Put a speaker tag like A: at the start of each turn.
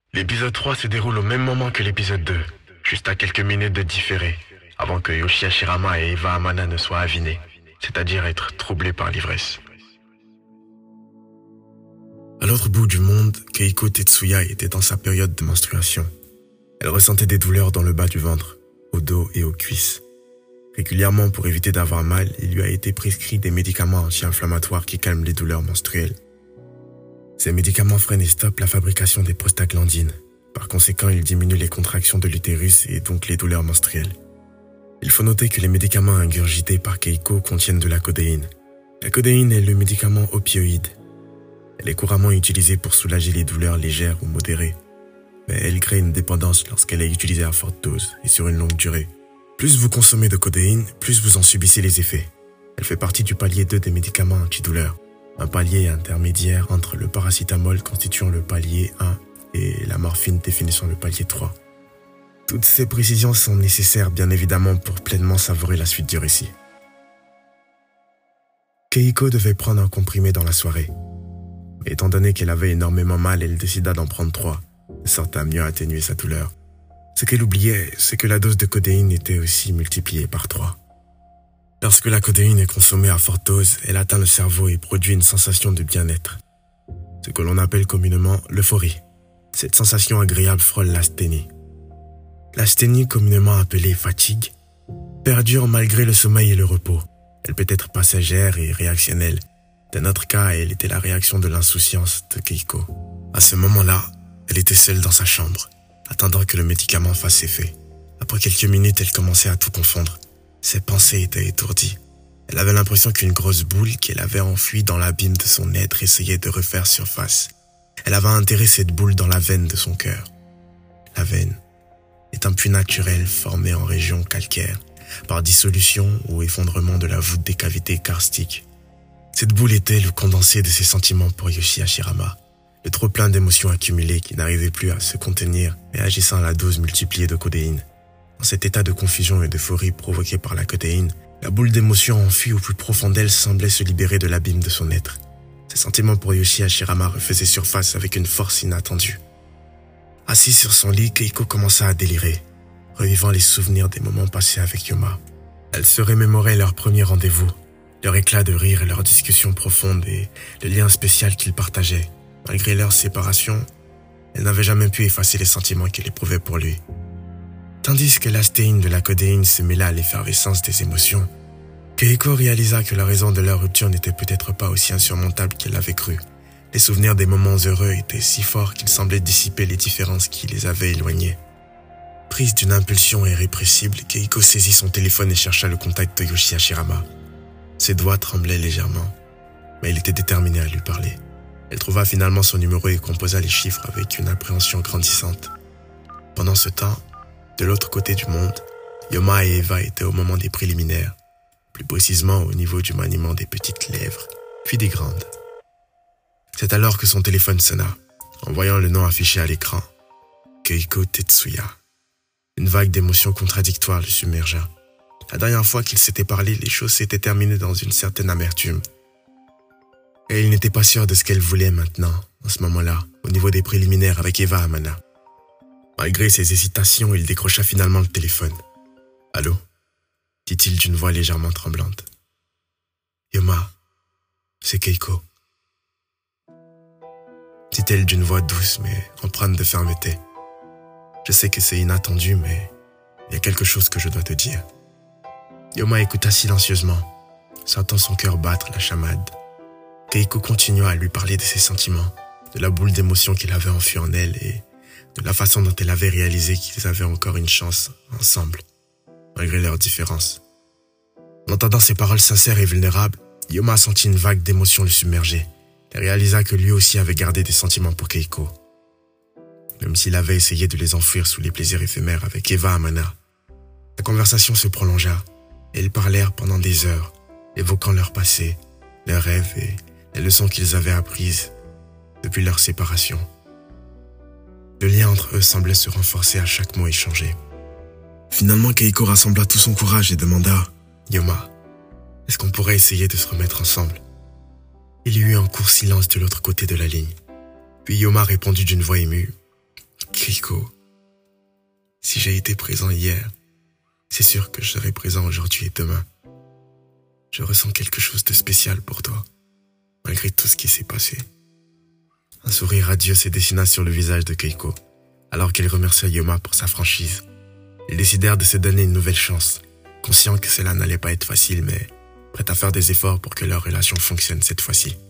A: L'épisode 3 se déroule au même moment que l'épisode 2, juste à quelques minutes de différé, avant que Yoshi Hashirama et Eva Amana ne soient avinés, c'est-à-dire être troublés par l'ivresse. À l'autre bout du monde, Keiko Tetsuya était dans sa période de menstruation. Elle ressentait des douleurs dans le bas du ventre, au dos et aux cuisses. Régulièrement, pour éviter d'avoir mal, il lui a été prescrit des médicaments anti-inflammatoires qui calment les douleurs menstruelles. Ces médicaments freinent et stoppent la fabrication des prostaglandines. Par conséquent, ils diminuent les contractions de l'utérus et donc les douleurs menstruelles. Il faut noter que les médicaments ingurgités par Keiko contiennent de la codéine. La codéine est le médicament opioïde. Elle est couramment utilisée pour soulager les douleurs légères ou modérées. Mais elle crée une dépendance lorsqu'elle est utilisée à forte dose et sur une longue durée. Plus vous consommez de codéine, plus vous en subissez les effets. Elle fait partie du palier 2 des médicaments antidouleurs, un palier intermédiaire entre le paracétamol constituant le palier 1 et la morphine définissant le palier 3. Toutes ces précisions sont nécessaires bien évidemment pour pleinement savourer la suite du récit. Keiko devait prendre un comprimé dans la soirée. Mais étant donné qu'elle avait énormément mal, elle décida d'en prendre 3, de sorte à mieux atténuer sa douleur. Ce qu'elle oubliait, c'est que la dose de codéine était aussi multipliée par 3. Lorsque la codéine est consommée à forte dose, elle atteint le cerveau et produit une sensation de bien-être. Ce que l'on appelle communément l'euphorie. Cette sensation agréable frôle l'asthénie. L'asthénie, communément appelée fatigue, perdure malgré le sommeil et le repos. Elle peut être passagère et réactionnelle. Dans notre cas, elle était la réaction de l'insouciance de Keiko. À ce moment-là, elle était seule dans sa chambre, attendant que le médicament fasse effet. Après quelques minutes, elle commençait à tout confondre. Ses pensées étaient étourdies. Elle avait l'impression qu'une grosse boule qu'elle avait enfouie dans l'abîme de son être essayait de refaire surface. Elle avait enterré cette boule dans la veine de son cœur. La veine est un puits naturel formé en région calcaire, par dissolution ou effondrement de la voûte des cavités karstiques. Cette boule était le condensé de ses sentiments pour Yoshi Hashirama. Le trop plein d'émotions accumulées qui n'arrivaient plus à se contenir et agissant à la dose multipliée de codéine. Dans cet état de confusion et d'euphorie provoqué par la codéine, la boule d'émotions enfuie au plus profond d'elle semblait se libérer de l'abîme de son être. Ses sentiments pour Yoshi Hashirama refaisaient surface avec une force inattendue. Assise sur son lit, Keiko commença à délirer, revivant les souvenirs des moments passés avec Yoma. Elle se remémorait leur premier rendez-vous, leur éclat de rire et leur discussion profonde et le lien spécial qu'ils partageaient. Malgré leur séparation, elle n'avait jamais pu effacer les sentiments qu'elle éprouvait pour lui. Tandis que l'astéine de la codéine se mêla à l'effervescence des émotions, Keiko réalisa que la raison de leur rupture n'était peut-être pas aussi insurmontable qu'elle l'avait cru. Les souvenirs des moments heureux étaient si forts qu'ils semblaient dissiper les différences qui les avaient éloignés. Prise d'une impulsion irrépressible, Keiko saisit son téléphone et chercha le contact de Yoshi Hashirama. Ses doigts tremblaient légèrement, mais elle était déterminée à lui parler. Elle trouva finalement son numéro et composa les chiffres avec une appréhension grandissante. Pendant ce temps, de l'autre côté du monde, Yoma et Eva étaient au moment des préliminaires, plus précisément au niveau du maniement des petites lèvres, puis des grandes. C'est alors que son téléphone sonna, en voyant le nom affiché à l'écran, Keiko Tetsuya. Une vague d'émotions contradictoires le submergea. La dernière fois qu'ils s'étaient parlé, les choses s'étaient terminées dans une certaine amertume. Et il n'était pas sûr de ce qu'elle voulait maintenant, en ce moment-là, au niveau des préliminaires avec Eva Amana. Malgré ses hésitations, il décrocha finalement le téléphone. « Allô ?» dit-il d'une voix légèrement tremblante. « Yoma, c'est Keiko. » dit-elle d'une voix douce mais empreinte de fermeté. « Je sais que c'est inattendu, mais il y a quelque chose que je dois te dire. » Yoma écouta silencieusement, sentant son cœur battre la chamade. Keiko continua à lui parler de ses sentiments, de la boule d'émotion qu'il avait enfouie en elle et de la façon dont elle avait réalisé qu'ils avaient encore une chance ensemble, malgré leurs différences. En entendant ces paroles sincères et vulnérables, Yoma sentit une vague d'émotion le submerger et réalisa que lui aussi avait gardé des sentiments pour Keiko. Même s'il avait essayé de les enfouir sous les plaisirs éphémères avec Eva Amana. La conversation se prolongea et ils parlèrent pendant des heures, évoquant leur passé, leurs rêves et les leçons qu'ils avaient apprises depuis leur séparation. Le lien entre eux semblait se renforcer à chaque mot échangé. Finalement, Keiko rassembla tout son courage et demanda « Yoma, est-ce qu'on pourrait essayer de se remettre ensemble ?» Il y eut un court silence de l'autre côté de la ligne. Puis Yoma répondit d'une voix émue Keiko, si j'ai été présent hier, c'est sûr que je serai présent aujourd'hui et demain. Je ressens quelque chose de spécial pour toi, malgré tout ce qui s'est passé. Un sourire radieux se dessina sur le visage de Keiko, alors qu'elle remercia Yoma pour sa franchise. Ils décidèrent de se donner une nouvelle chance, conscients que cela n'allait pas être facile, mais prêts à faire des efforts pour que leur relation fonctionne cette fois-ci.